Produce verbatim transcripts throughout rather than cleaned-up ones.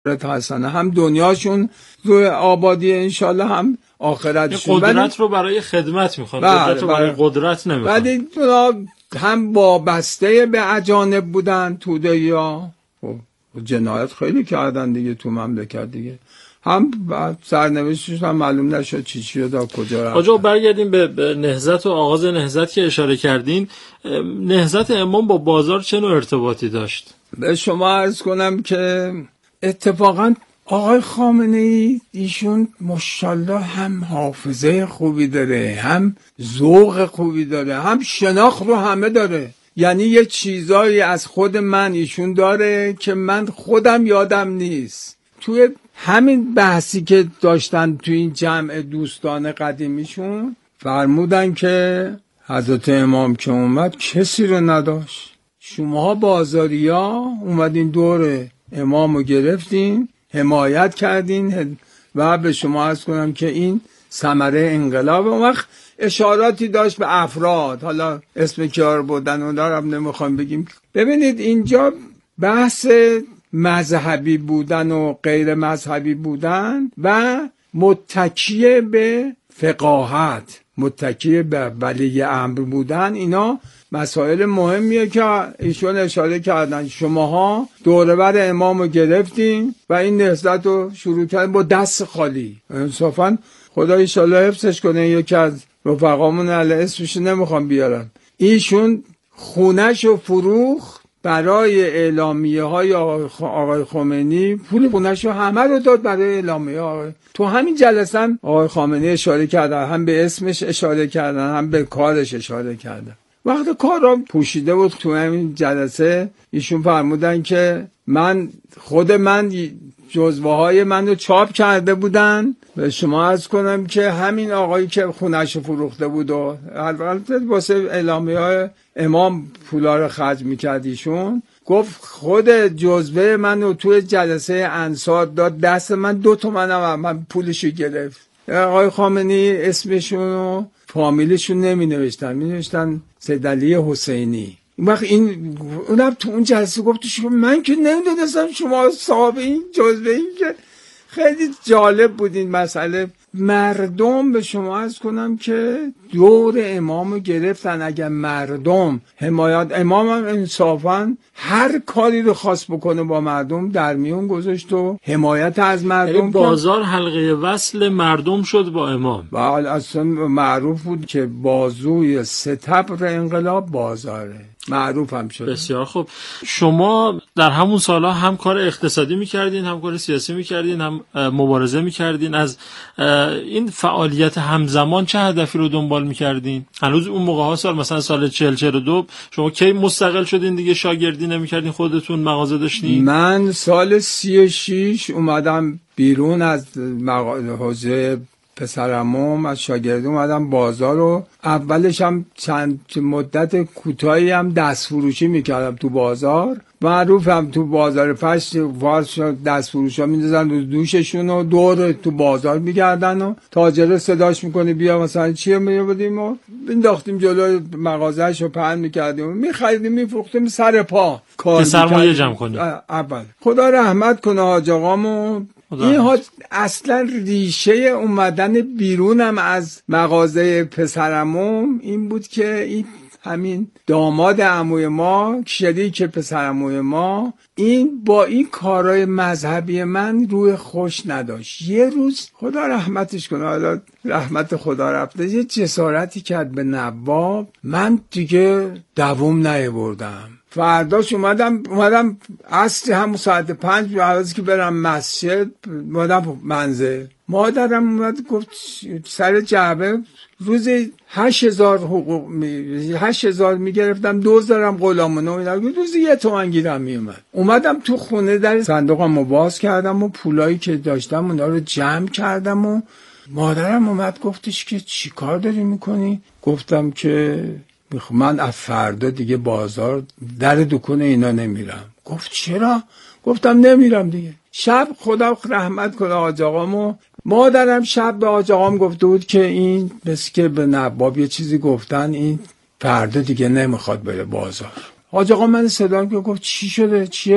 حسنه، هم دنیاشون روی آبادی انشالله هم آخرتشون. قدرت رو برای خدمت میخوان، قدرت رو برای قدرت نمیخوان. بعد هم وابسته به اجانب بودن توده‌ها، جنایت خیلی کردن دیگه تو مملکت دیگه، هم سرنوشتش هم معلوم نشد چی چی دا کجا رفت. آجا برگردیم به نهضت و آغاز نهضت که اشاره کردین. نهضت امام با بازار چه نوع ارتباطی داشت؟ به شما عرض کنم که اتفاقا آقای خامنه‌ای ایشون ماشاءالله هم حافظه خوبی داره، هم ذوق خوبی داره، هم شناخت رو همه داره. یعنی یه چیزایی از خود من ایشون داره که من خودم یادم نیست. توی همین بحثی که داشتن توی این جمع دوستان قدیمیشون فرمودن که حضرت امام که اومد کسی رو نداشت، شماها بازاریا اومدین دور امام رو گرفتین، حمایت کردین و به شما عرض کنم که این ثمره انقلاب. اون وقت اشاراتی داشت به افراد، حالا اسم کیار بودن اون دارم نمیخوام بگیم. ببینید اینجا بحث مذهبی بودن و غیر مذهبی بودن و متکیه به فقاهت، متکیه به ولی امر بودن، اینا مسائل مهمیه که ایشون اشاره کردن. شماها دوربر امام رو گرفتین و این نهضت رو شروع کردن با دست خالی. انصافا خدا ایشالله حفظش کنه. یکی از رفقامون علی اسمش نمیخوام بیارم، ایشون خونش رو فروخت برای اعلامیه های آقای خمینی، پول خونش رو همه رو داد برای اعلامیه آقای. تو همین جلسه هم آقای خامنه‌ای اشاره کردن، هم به اسمش اشاره کردن، هم به کارش اشاره کردن. وقتی کار را پوشیده بود تو همین جلسه ایشون فرمودن که من خود من جزوه های من رو چاپ کرده بودن. به شما عرض کنم که همین آقایی که خونش فروخته بود و البته واسه اعلامیه های امام پولا رو خرج میکرد، ایشون گفت خود جزوه من رو توی جلسه انصار داد دست من، دو تومن هم من پولشو گرفت. آقای خامنه‌ای اسمشون و فامیلشون نمی نوشتن، می نوشتن سید علی حسینی. اون وقت این اونم تو اون جلسه گفتش من که نمیدونستم شما صاحب این جزوه. این که خیلی جالب بود این مسئله. مردم به شما عرض کنم که دور امامو گرفتن. اگر مردم حمایت امام هم انصافا هر کاری رو خواست بکنه با مردم در میون گذاشت و حمایت از مردم. بازار حلقه وصل مردم شد با امام. بله اصلا معروف بود که بازوی ستبر انقلاب بازاره، معروف هم شد. بسیار خوب. شما در همون سالها هم کار اقتصادی میکردین، هم کار سیاسی میکردین، هم مبارزه میکردین. از این فعالیت همزمان چه هدفی رو دنبال میکردین؟ هنوز اون موقع ها سال مثلا سال چهل چهل و دو شما کی مستقل شدین دیگه؟ شاگردی نمیکردین، خودتون مغازه داشتین؟ من سال سی و شش اومدم بیرون از حوزه پسرعموم، از شاگردی اومدم بازار رو. اولش هم چند مدت کوتاهی هم دست فروشی میکردم تو بازار. معروفم تو بازار فش فارس دست فروشا میندازن رو دوششون و دور تو بازار میگردن و تاجر صداش میکنه بیا مثلا چیه میبودیم و بنداختیم جلوی مغازه‌شو پهن میکردیم و میخریدیم میفروختیم سر پا کار سرمایه جمع کنیم. اول خدا رحمت کنه حاج آقامو. این ها اصلا ریشه اومدن بیرونم از مغازه پسرعموم این بود که این همین داماد عموی ما، شریک پسرعموی ما، این با این کارهای مذهبی من روی خوش نداشت. یه روز خدا رحمتش کنه، حالا رحمت خدا رفته، یه جسارتی کرد به نواب، من دیگه دوام نیاوردم. فرداش اومدم اومدم اصلی همون ساعت پنج بعد که برم مسجد اومدم منزل. مادرم اومد گفت سر جعبه روزی هشت هزار حقوق می هشت هزار میگرفتم، دوز دارم غلامونه اینا، روزی یه تومن گیرم میومد. اومدم تو خونه در صندوقمو باز کردم و پولایی که داشتم اونا رو جمع کردم و مادرم اومد گفتش که چی کار داری میکنی؟ گفتم که من از فردا دیگه بازار در دکون اینا نمیرم. گفت چرا؟ گفتم نمیرم دیگه. شب خدا رحمت کنه آج آقامو، مادرم شب به آج آقام گفته بود که این بس که به نواب یه چیزی گفتن، این فردا دیگه نمیخواد بره بازار. آج آقا من صدا که گفت چی شده چیه؟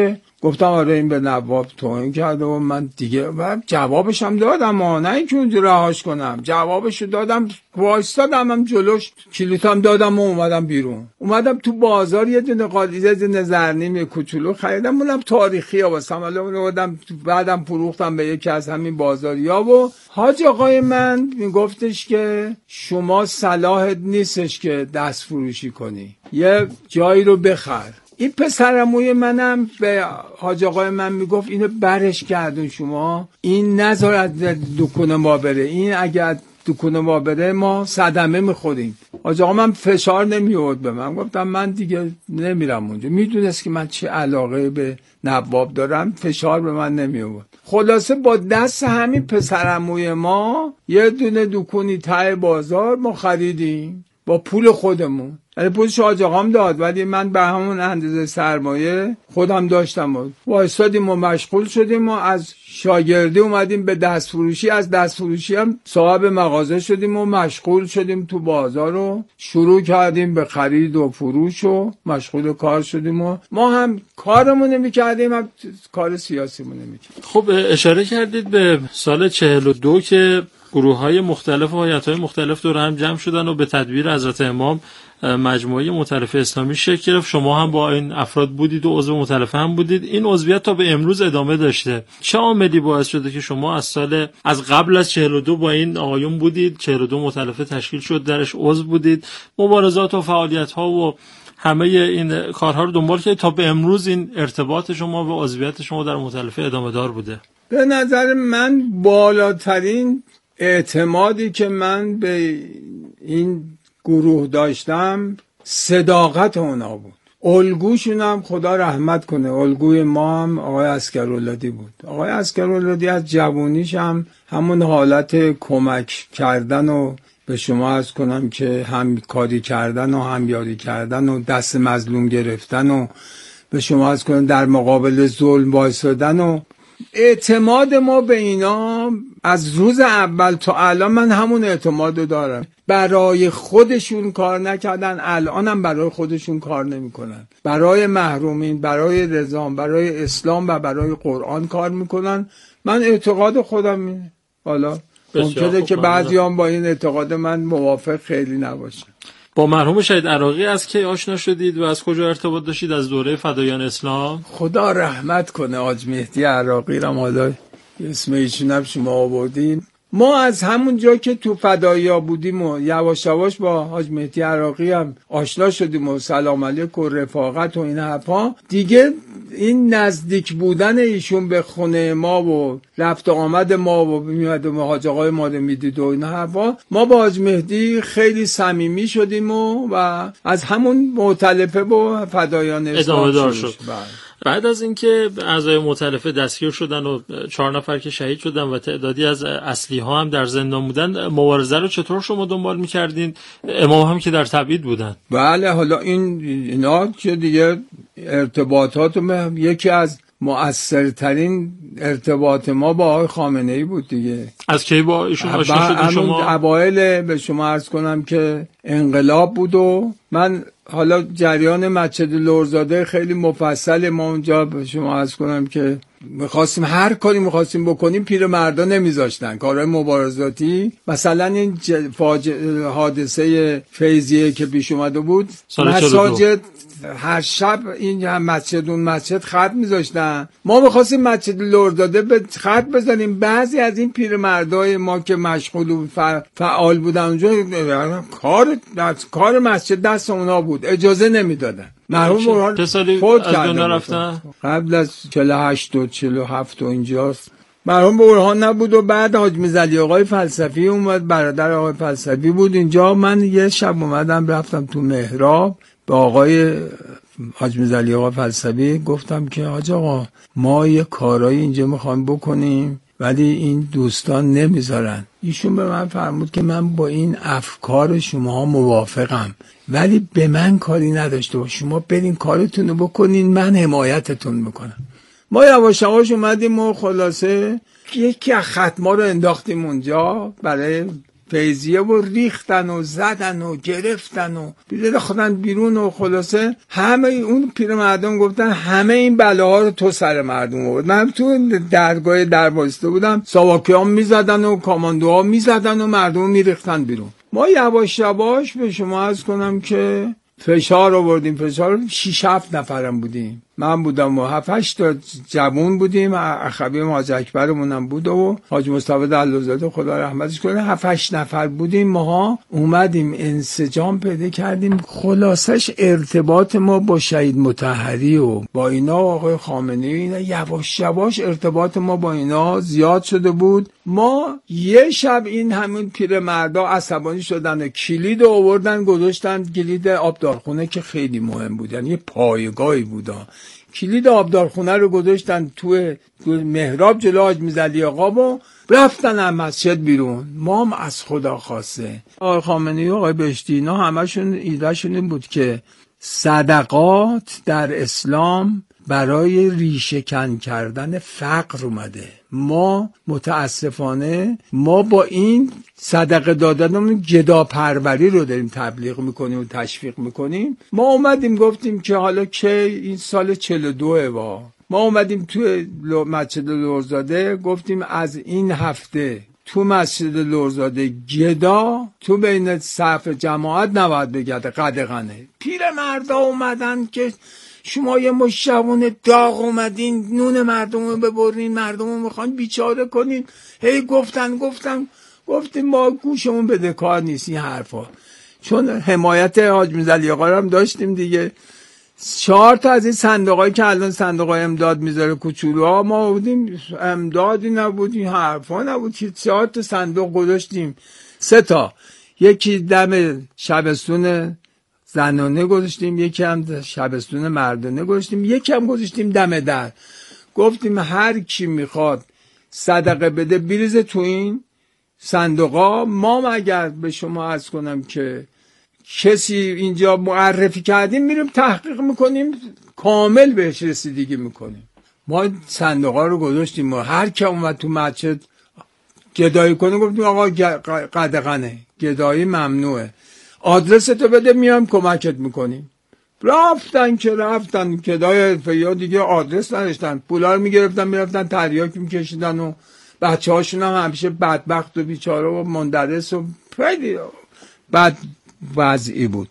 گفتم آره این به نواب توهین کرده و من دیگه و جوابش هم دادم، ها نه اینکه اونجا رهاش کنم، جوابشو دادم، وایستادم هم جلوش، کلیدم دادم و اومدم بیرون. اومدم تو بازار یه دونه قالیزه یه دونه زرنیم کوچولو خریدم، اونم تاریخی ها واسم، بعدم بعدم فروختم به یکی از همین بازاریا و حاج آقای من میگفتش که شما صلاحت نیستش که دست فروشی کنی، یه جایی رو بخر. این پسرعموی منم به حاج آقای من میگفت اینو برش کردون شما، این نذار از دکون ما بره، این اگر دکون ما بره ما صدمه میخوریم. حاج آقا من فشار نمیورد به من، گفتم من دیگه نمیرم اونجا، میدونست که من چه علاقه به نواب دارم، فشار به من نمیورد. خلاصه با دست همین پسرعموی ما یه دونه دکونی ته بازار ما خریدیم با پول خودمون، یعنی پولش حاج آقام داد ولی من به همون اندازه سرمایه خودم داشتم. وایسادیم و مشغول شدیم و از شاگردی اومدیم به دست فروشی، از دست فروشی هم صاحب مغازه شدیم و مشغول شدیم تو بازار رو شروع کردیم به خرید و فروش و مشغول کار شدیم و ما هم کارمون میکردیم هم کار سیاسیمون میکردیم. خب اشاره کردید به سال چهل و دو که گروه‌های مختلف و هیئت‌های مختلف دور هم جمع شدن و به تدبیر حضرت امام مجموعه مؤتلفه اسلامی شکل گرفت. شما هم با این افراد بودید و عضو مؤتلفه هم بودید. این عضویت تا به امروز ادامه داشته. چه عاملی باعث شده که شما از سال از قبل از چهل و دو با این آقایون بودید، چهل و دو مؤتلفه تشکیل شد، درش عضو بودید، مبارزات و فعالیت‌ها و همه این کارها رو دنبال کردید تا به امروز این ارتباط شما و عضویت شما در مؤتلفه ادامه دار بوده؟ به نظر من بالاترین اعتمادی که من به این گروه داشتم صداقت اونا بود. الگوشون هم خدا رحمت کنه، الگوی ما هم آقای عسکراللهی بود. آقای عسکراللهی از جوانیش هم همون حالت کمک کردن و به شما عرض کنم که هم کاری کردن و همیاری کردن و دست مظلوم گرفتن و به شما عرض کنم در مقابل ظلم وایسادن و اعتماد ما به اینا از روز اول تا الان من همون اعتمادو دارم. برای خودشون کار نکردن، الان هم برای خودشون کار نمیکنن، برای محرومین، برای رضام، برای اسلام و برای قرآن کار میکنن. من اعتقاد خودم اینه. حالا ممکنه که بعضیان با این اعتقاد من موافق خیلی نباشن. با مرحوم شهید عراقی از کی آشنا شدید و از کجا ارتباط داشتید؟ از دوره فدایان اسلام؟ خدا رحمت کنه حاج مهدی عراقی را حالا اسم ایشون هم شما آوردین. ما از همون جا که تو فدایا بودیم و یواش یواش با حاج مهدی عراقی هم آشنا شدیم و سلام علیک و رفاقت و این حرفا دیگه، این نزدیک بودن ایشون به خونه ما و رفت آمد ما و میاد و حاج آقای ما رو میدید و این حرفا، ما با حاج مهدی خیلی صمیمی شدیم و, و از همون مؤتلفه و فدایان ادامه دار شد. بله. بعد از اینکه اعضای مؤتلفه دستگیر شدن و چهار نفر که شهید شدن و تعدادی از اصلی ها هم در زندان بودن، مبارزه رو چطور شما دنبال می‌کردین؟ امام هم که در تبعید بودن. بله، حالا این اینا که دیگه ارتباطات ما، یکی از مؤثرترین ارتباط ما با آقای خامنه‌ای بود دیگه. از کی با ایشون آشنا شدید شما؟ اوایل به شما عرض کنم که انقلاب بود و من حالا جریان مسجد لرزاده خیلی مفصل ما اونجا به شما عرض کنم که میخواستیم هر کاری میخواستیم بکنیم پیرمردا نمیذاشتن، کارهای مبارزاتی. مثلا این فاجعه حادثه فیضیه که پیش اومده بود، مساجد هر شب این هم مسجد اون مسجد خط میذاشتن، ما میخواستیم مسجد لرزاده به خط بزنیم. بعضی از این پیرمردای ما که مشغول و فعال بودن اونجا، کار کار مسجد دست اونا بود، اجازه نمیدادن. مرحوم برهان فوت کردن قبل از چهل و هشت و چهل و هفت و اینجاست. مرحوم برهان نبود و بعد حاج میرزا آقای فلسفی اومد، برادر آقای فلسفی بود اینجا. من یه شب اومدم رفتم تو محراب به آقای حاج میرزا آقای فلسفی گفتم که حاج آقا ما یه کارایی اینجا میخوایم بکنیم ولی این دوستان نمیذارن. ایشون به من فرمود که من با این افکار شما موافقم ولی به من کاری نداشته باش، شما برین کارتون رو بکنین، من حمایتتون میکنم. ما یواش یواش اومدیم و خلاصه یکی از ختما رو انداختیم اونجا برای فیضیه و ریختن و زدن و گرفتن و بیدر خودن بیرون و خلاصه همه اون پیر مردم گفتن همه این بلاها رو تو سر مردم آورد. من تو درگاه دروازه بودم، ساواکی ها میزدن و کاماندوها میزدن و مردم میریختن بیرون. ما یواش یواش به شما عرض کنم که فشار آوردیم، فشار شش هفت نفرم بودیم، من بودم و هفت هشت تا جوان بودیم، اخوی حاج اکبرمون هم بود و حاج مصطفی دلوزاده خدا رحمتش کنه، هفت هشت نفر بودیم. ماها اومدیم انسجام پیدا کردیم. خلاصش ارتباط ما با شهید مطهری و با اینا آقای خامنه‌ای اینا یواش یواش ارتباط ما با اینا زیاد شده بود. ما یه شب این همون پیرمردا عصبانی شدن و کلید آوردن گذاشتن، کلید آبدارخونه که خیلی مهم بود، یعنی پایگاهی بود، کلید آبدارخونه رو گذاشتن توی محراب جلو حاج میرزا آقا و رفتن از مسجد بیرون. ما هم از خدا خواسته آقای خامنه‌ای و آقای بهشتی اینا همشون ایدهشون این بود که صدقات در اسلام برای ریشه کن کردن فقر اومده. ما متاسفانه ما با این صدقه دادنمون گداپروری رو داریم تبلیغ میکنیم و تشویق میکنیم. ما اومدیم گفتیم که حالا که این سال چهل و دو با ما اومدیم توی مسجد لرزاده گفتیم از این هفته تو مسجد لرزاده گدا تو بین صف جماعت نباید بگرده قدغنه. پیر مردا اومدن که شما یه مشتوان داغ اومدین نون مردم رو ببرین، مردم رو میخوان بیچاره کنین. هی گفتن گفتن گفتیم ما گوشمون بده کار نیست این حرفا، چون حمایت حاج میرزا آقا رو هم داشتیم دیگه. چهار تا از این صندوقایی که الان صندوقای امداد میذاره کوچولوها ما بودیم، امدادی نبود این حرفا نبود که چهار تا صندوق گذاشتیم، سه تا، یکی دم شبستون زنانه گذاشتیم، یکی هم شبستون مردانه گذاشتیم، یکی هم گذاشتیم دم در. گفتیم هر کی میخواد صدقه بده بریزه تو این صندوقا. ما اگر به شما عرض کنم که کسی اینجا معرفی کردیم میریم تحقیق میکنیم کامل بهش رسیدگی میکنیم. ما صندوقا رو گذاشتیم و هر کی اومد تو مسجد گدایی کنه گفتیم آقا قدغنه، گدایی ممنوعه، آدرس تو بده میام کمکت میکنیم. رفتن که رفتن گدای فیا دیگه آدرس نداشتن، پولا رو میگرفتن میرفتن تریاک میکشیدن و بچه هاشون هم همیشه بدبخت و بیچاره و مندرس و خیلی بد وضعی بود.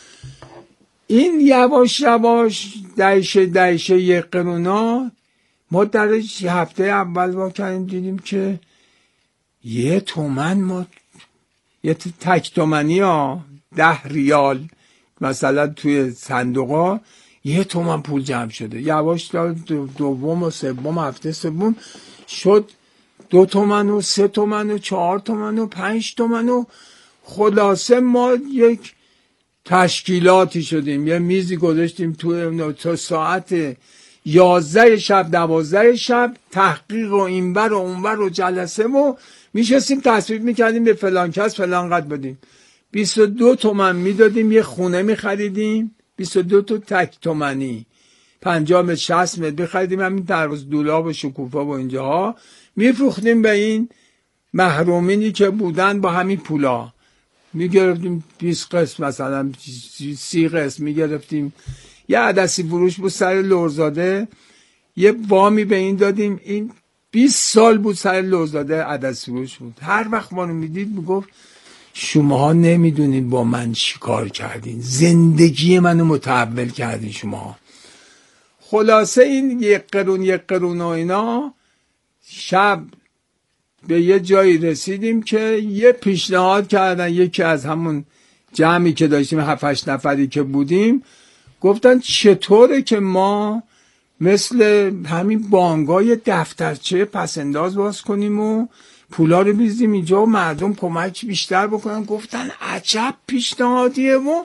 این یواش یواش دهشه دهشه یک قرونا ما در هفته اول با کردیم دیدیم که یه تومن ما یه تک تومنی ها ده ریال مثلا توی صندوقا یه تومن پول جمع شده. یواش تا دوم و سوم هفته سوم شد دو تومن و سه تومن و چهار تومن و پنج تومن و خلاصه ما یک تشکیلاتی شدیم. یه میزی گذاشتیم توی تا ساعت یازده شب دوازده شب تحقیق و اینور و اونور و جلسه و میشستیم تصویب میکردیم به فلان کس فلان قد بدیم. بیست و دو تومن میدادیم یه خونه میخریدیم، بیست و دو تا تک تومنی پنجاه متر شصت متر بخریدیم، همین دروازه دولاب و شکوفا و اینجاها میفروختیم به این محرومینی که بودن. با همین پولا میگرفتیم بیست قسم مثلا سی قسم میگرفتیم. یه عدسی فروش بود سر لرزاده، یه وامی به این دادیم. این بیست سال بود سر لرزاده عدسی فروش بود. هر وقت ما رو میدید میگفت شماها نمیدونید با من چی کار کردین، زندگی منو متحول کردین شما. خلاصه این یک قرون یک قرون و اینا شب به یه جایی رسیدیم که یه پیشنهاد کردن، یکی از همون جمعی که داشتیم هفت هشت نفری که بودیم گفتن چطوره که ما مثل همین بانگای دفترچه پسنداز باز کنیم و پولا رو بیزیم اینجا و مردم کمک بیشتر بکنن. گفتن عجب پیشنهادیه و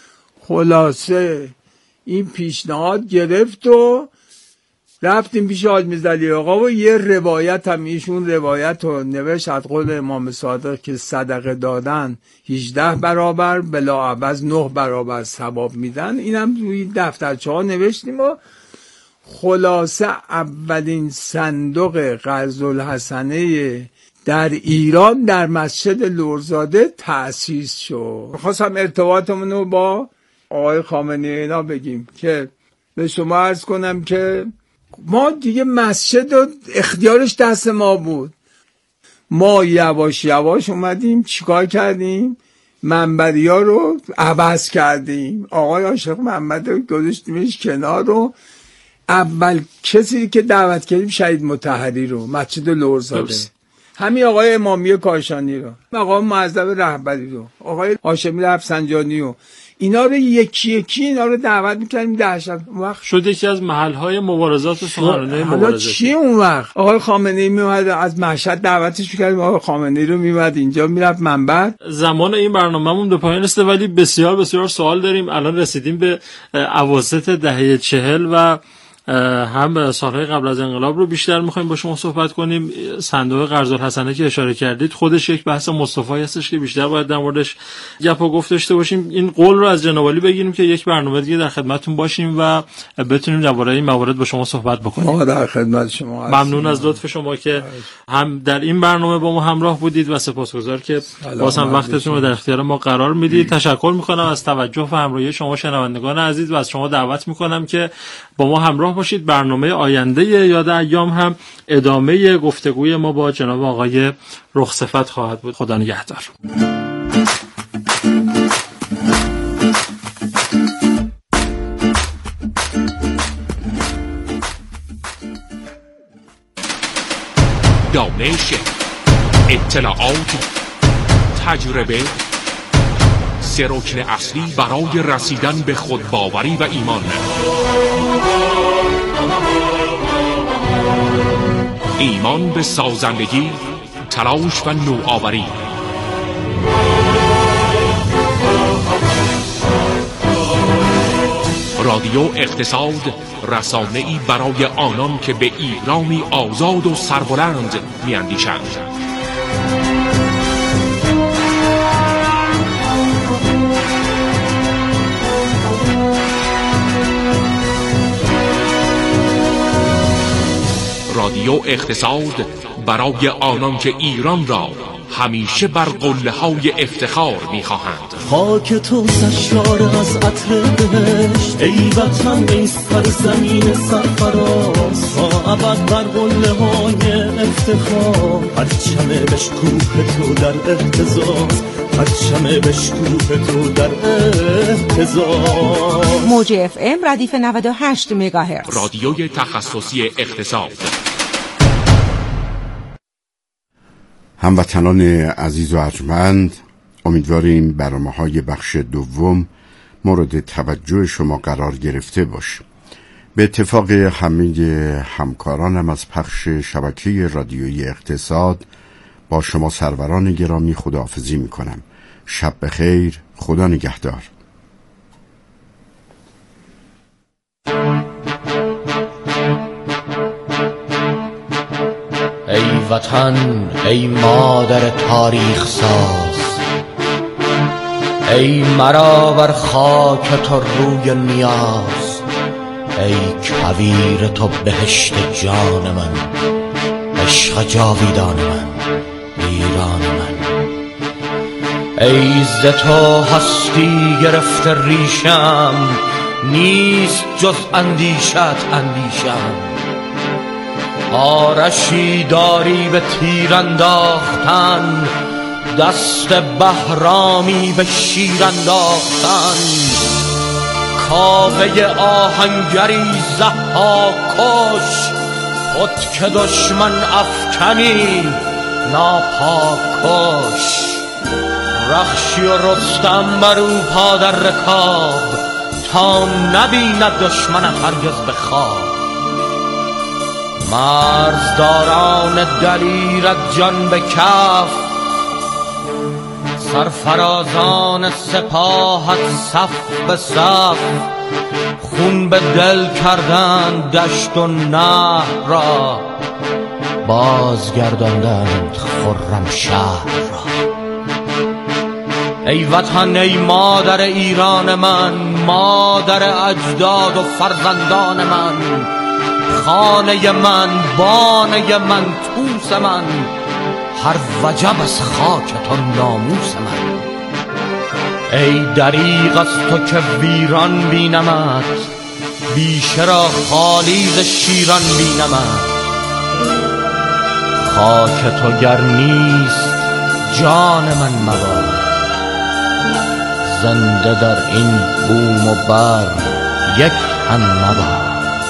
خلاصه این پیشنهاد گرفت و رفتیم پیش حاج میرزا آقا و یه روایت هم ایشون روایت رو نوشت از قول امام صادق که صدقه دادن هجده برابر بلا عوض نه برابر ثواب میدن. اینم روی دفترچه ها نوشتیم و خلاصه اولین صندوق قرض الحسنه در ایران در مسجد لرزاده تأسیس شد. خواستم ارتباطمون رو با آقای خامنه‌ای اینا بگیم که به شما عرض کنم که ما دیگه مسجد و اختیارش دست ما بود. ما یواش یواش اومدیم چیکار کردیم؟ منبری ها رو عوض کردیم. آقای عاشق محمد رو گذاشتیمش کنار رو اول کسی که دعوت کردیم شهید مطهری رو مسجد لرزاده، همین آقای امامی کاشانی رو، آقای معظم رهبری رو، آقای هاشمی رفسنجانی رو، اینا رو یکی یکی اینا رو دعوت می‌کردیم دهشت. وقت شد یکی از محل‌های مبارزات و سخنرانی مبارزه. حالا چی اون وقت آقای خامنه‌ای میومد از مشهد دعوتش می‌کردیم، آقای خامنه‌ای رو میومد اینجا میرفت منبر. زمان این برنامه‌مون به پایان رسیده ولی بسیار بسیار سوال داریم. الان رسیدیم به اواسط دهه چهل و هم سالهای قبل از انقلاب رو بیشتر می‌خوایم با شما صحبت کنیم. صندوق قرض الحسنه که اشاره کردید خودش یک بحث مصطفی هستش که بیشتر باید در موردش گپ و گفت داشته باشیم. این قول رو از جناب عالی بگیریم که یک برنامه دیگه در خدمتتون باشیم و بتونیم درباره این موارد با شما صحبت بکنیم. ما در خدمت شما هستیم. ممنون از لطف شما که هم در این برنامه با ما همراه بودید و سپاسگزار که باز هم وقتتون رو در اختیار ما قرار میدید. تشکر می‌کنم از توجه و همراهی شما شنوندگان عزیز و از شما دعوت می‌کنم که با ما همراه باشید. برنامه آینده یاد ایام هم ادامه گفتگوی ما با جناب آقای رخصفت خواهد بود. خدا نگهدار. دانش، اطلاعات، تجربه، سه رکن اصلی برای رسیدن به خودباوری و ایمان. ایمان به سازندگی، تلاش و نوآوری. رادیو اقتصاد، رسانه‌ای برای آنان که به ایرانی آزاد و سربلند می‌اندیشند. رادیو اقتصاد برای آنان که ایران را همیشه بر قله‌های افتخار می‌خواهند. خاک تو سرشار از عطر بهشت، ای وطن ای سرزمین سرفراز، تا ابد بر قله‌های افتخار، پرچم بشکوه تو در اهتزاز، پرچم بشکوه تو در اهتزاز. موج اف ام ردیف نود و هشت مگاهرتز، رادیوی تخصصی اقتصاد. هموطنان عزیز و ارجمند، امیدواریم برنامه‌های بخش دوم مورد توجه شما قرار گرفته باشه. به اتفاق همه همکارانم از پخش شبکه رادیویی اقتصاد با شما سروران گرامی خداحافظی میکنم. شب بخیر، خدا نگهدار. ای وطن، ای مادر تاریخ ساز، ای مرا بر خاک تو روی نیاز، ای کویر تو بهشت جان من، عشق جاویدان من، ایران من. ای ز تو هستی گرفته ریشم، نیست جز اندیشت اندیشم. آرشی داری به تیر انداختن، دست بهرامی به شیر انداختن. کاوه آهنگری ضحاک کش، خود که دشمن افکنی ناپاک کش. رخشی و رستم بر او پا در رکاب، تا نبیند دشمنت هرگز به خواب. مرزداران دلیرت جان به کف، سرفرازان سپاهت صف به صف. خون به دل کردند دشت و نهر را، بازگرداندند خرم شهر را. ای وطن، ای مادر ایران من، مادر اجداد و فرزندان من، خانه من، بانه من، توس من. هر وجب از خاک تو ناموس من. ای دریغ از تو که ویران بینمت، بیشه را خالی ز شیران بینمت. خاک تو گر نیست جان من مباد، زنده در این بوم و بر یک هم مباد.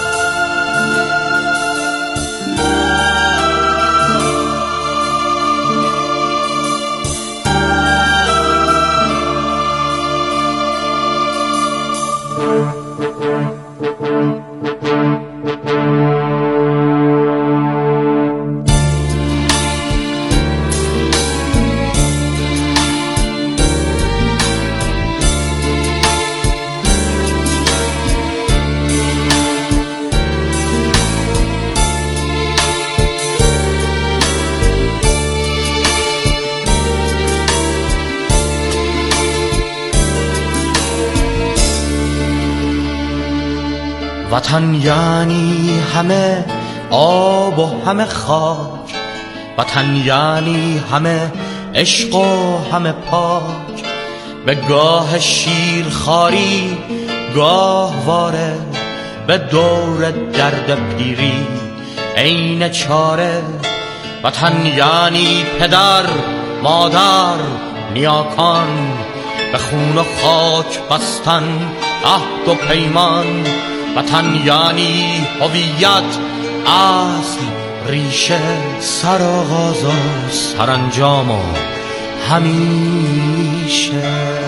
وطن یعنی همه آب و همه خاک، وطن یعنی همه عشق و همه پاک. به گاه شیر خاری گاه واره، به دور درد پیری عین چاره. وطن یعنی پدر مادر نیاکان، به خون و خاک بستن عهد و پیمان. وطن یعنی هویت اصل ریشه، سرآغاز و سرانجام و همیشه.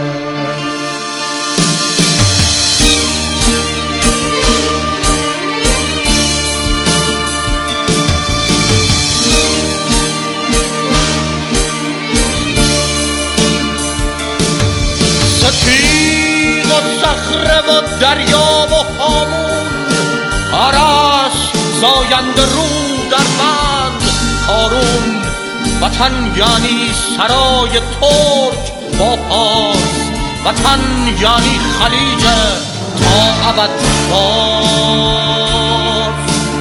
سپید و صخره و دریا و هامون، آرش زاینده رو در بند کارون. وطن یعنی سرای ترک با پاس، وطن یعنی خلیج تا ابد باز.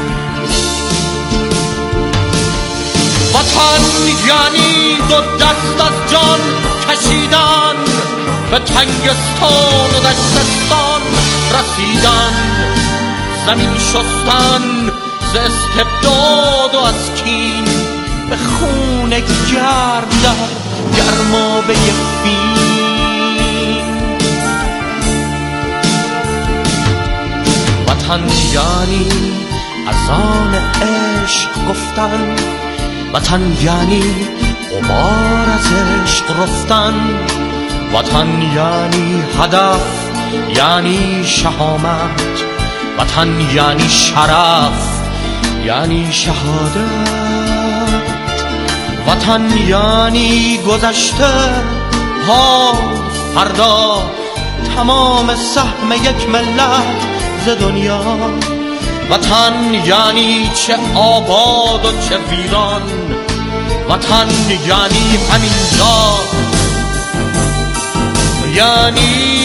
وطن یعنی دو دست از جان کشیدن، به تنگستان و دشتستان رسیدن. زمین شستن ز استبداد و از کین، به خون گرم در گرمابه فین. وطن یعنی از آن عشق گفتن، وطن یعنی غبار از عشق رفتن. وطن یعنی هدف یعنی شهامت، وطن یعنی شرف یعنی شهادت. وطن یعنی گذشته حال فردا، تمام سهم یک ملت ز دنیا. وطن یعنی چه آباد و چه ویران، وطن یعنی همینجا، یعنی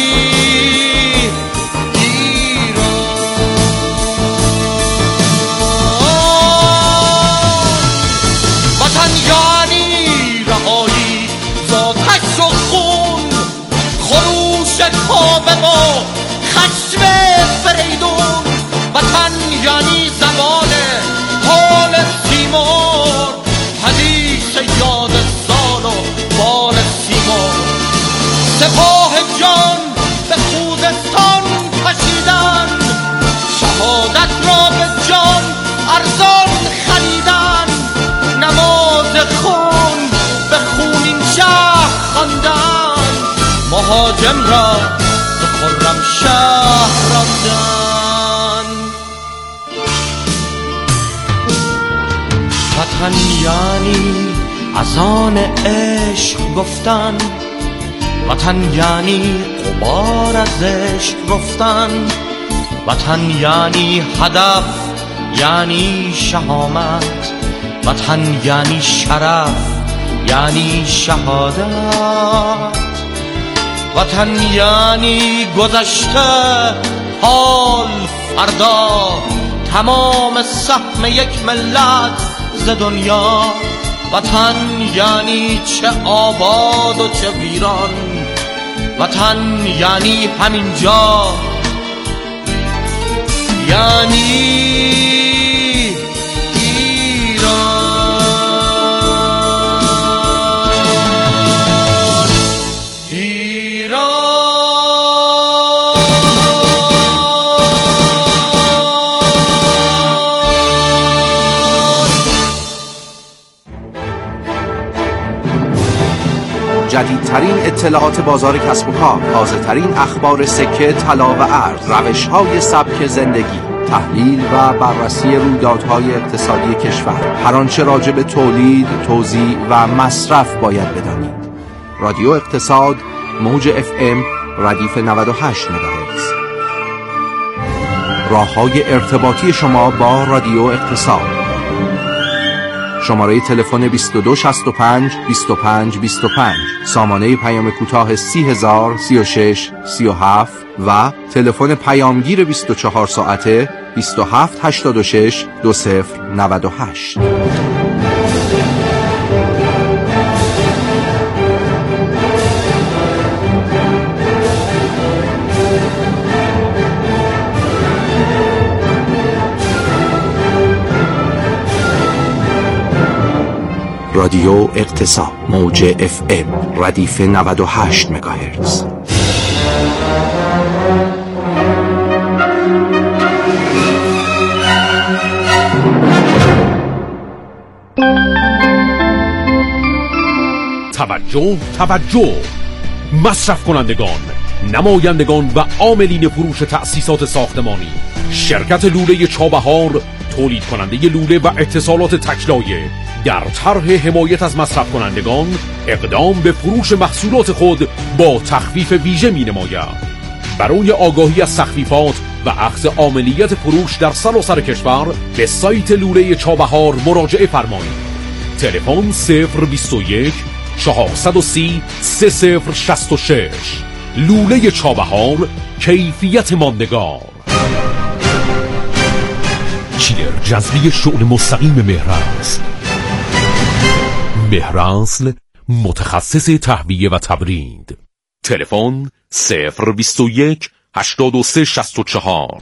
کاوه و خشم فریدون. وطن یعنی زمان حال سیمور، حدیث یاد سال و بال سیمور. سپاه جان به خوزستان کشیدن، شهادت را به جان ارزان خریدن. نماز خون به خونین شهر خواندن، مهاجم را به خرم شهر راندن. وطن یعنی از آن عشق گفتن، وطن یعنی غبار از عشق رفتن. وطن یعنی هدف یعنی شهامت، وطن یعنی شرف یعنی شهادت. وطن یعنی گذشته حال فردا، تمام سهم یک ملت ز دنیا. وطن یعنی چه آباد و چه ویران، وطن یعنی همینجا، یعنی جدیدترین اطلاعات بازار کسب و کار، تازه‌ترین اخبار سکه، طلا و ارز، روش‌های سبک زندگی، تحلیل و بررسی رویدادهای اقتصادی کشور، هر آنچه راجع به تولید، توزیع و مصرف باید بدانید. رادیو اقتصاد، موج اف ام، ردیف نود و هشت مگاهرتز. راه‌های ارتباطی شما با رادیو اقتصاد: شماره تلفن بیست و دو شصت و پنج بیست و پنج بیست و پنج، سامانه پیام کوتاه سی هزار سی و شش سی و هفت و تلفن پیامگیر بیست و چهار ساعته بیست و هفت هشتاد و شش دو صفر نود و هشت. رادیو اقتصاد، موج اف ام، ردیف نود و هشت مگاهرتز. توجه توجه مصرف کنندگان، نمایندگان و عاملین فروش تأسیسات ساختمانی، شرکت لوله چابهار تولید کننده لوله و اتصالات تکلایه در طرح حمایت از مصرف کنندگان اقدام به فروش محصولات خود با تخفیف ویژه می نماید. برای آگاهی از تخفیفات و اخذ عاملیت فروش در سراسر کشور به سایت لوله چابهار مراجعه فرمایید. تلفن صفر بیست و یک چهارصد و سی سه صفر شصت و شش. لوله چابهار، کیفیت ماندگار. چیر جذبی شغل مستقیم مهرست. مهرست متخصص تهویه و تبرید. تلفن صفر بیست و یک هشتاد و سه شصت و چهار.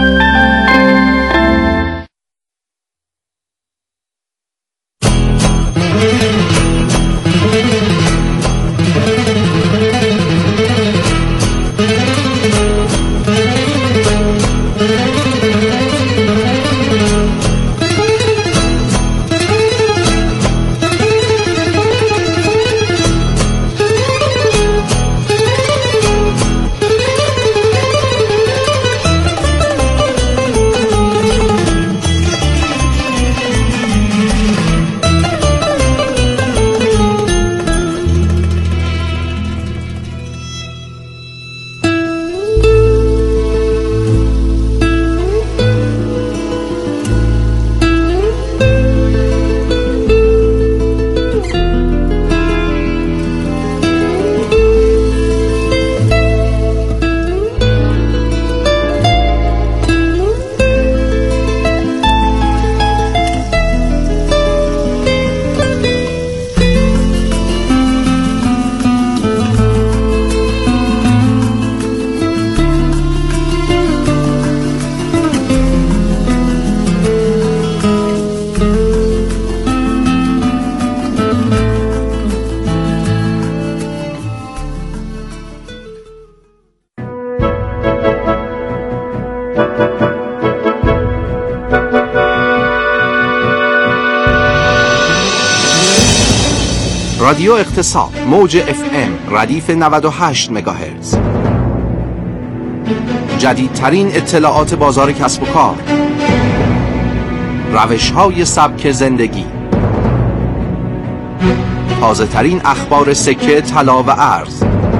رادیو اقتصاد، موج اف ام، ردیف نود و هشت مگاهرتز. جدیدترین اطلاعات بازار کسب و کار، روش‌های سبک زندگی، تازه‌ترین اخبار سکه، طلا و ارز.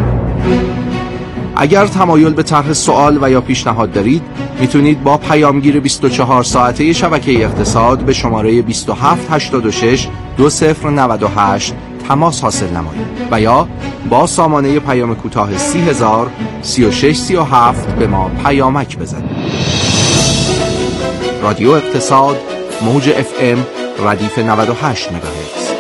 اگر تمایل به طرح سوال و یا پیشنهاد دارید، میتونید با پیامگیر بیست و چهار ساعته شبکه اقتصاد به شماره بیست و هفت هشتاد و شش دو صفر نود و هشت تماس حاصل نمایید و یا با سامانه پیام کوتاه سی هزار سی و شش سی و هفت به ما پیامک بزنید. رادیو اقتصاد، موج اف ام، ردیف نود و هشت مگاهرتز.